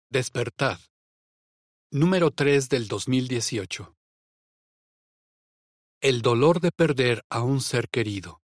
Despertad. Número 3 del 2018. El dolor de perder a un ser querido.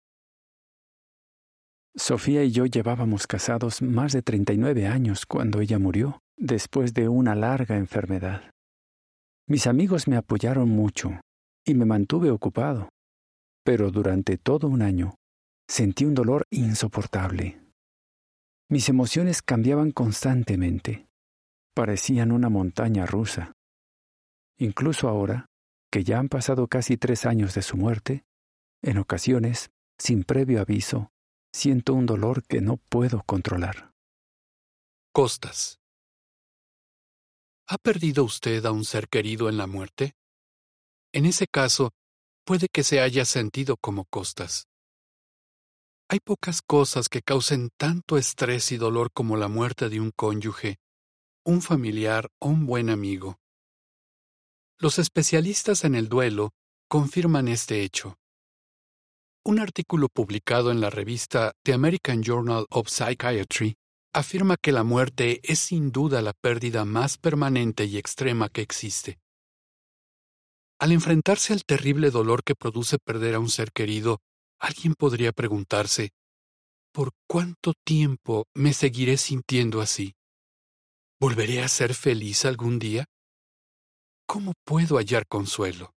Sofía y yo llevábamos casados más de 39 años cuando ella murió, después de una larga enfermedad. Mis amigos me apoyaron mucho y me mantuve ocupado, pero durante todo un año sentí un dolor insoportable. Mis emociones cambiaban constantemente. Parecían una montaña rusa. Incluso ahora, que ya han pasado casi 3 años de su muerte, en ocasiones, sin previo aviso, siento un dolor que no puedo controlar. Costas. ¿Ha perdido usted a un ser querido en la muerte? En ese caso, puede que se haya sentido como Costas. Hay pocas cosas que causen tanto estrés y dolor como la muerte de un cónyuge, un familiar o un buen amigo. Los especialistas en el duelo confirman este hecho. Un artículo publicado en la revista The American Journal of Psychiatry afirma que la muerte es sin duda la pérdida más permanente y extrema que existe. Al enfrentarse al terrible dolor que produce perder a un ser querido, alguien podría preguntarse, ¿por cuánto tiempo me seguiré sintiendo así? ¿Volveré a ser feliz algún día? ¿Cómo puedo hallar consuelo?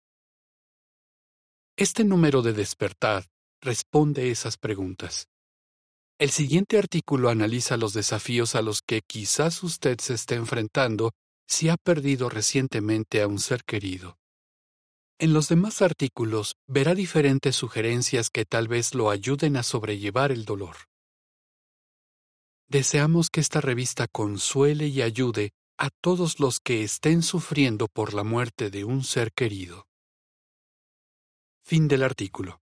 Este número de Despertad responde esas preguntas. El siguiente artículo analiza los desafíos a los que quizás usted se esté enfrentando si ha perdido recientemente a un ser querido. En los demás artículos verá diferentes sugerencias que tal vez lo ayuden a sobrellevar el dolor. Deseamos que esta revista consuele y ayude a todos los que estén sufriendo por la muerte de un ser querido. Fin del artículo.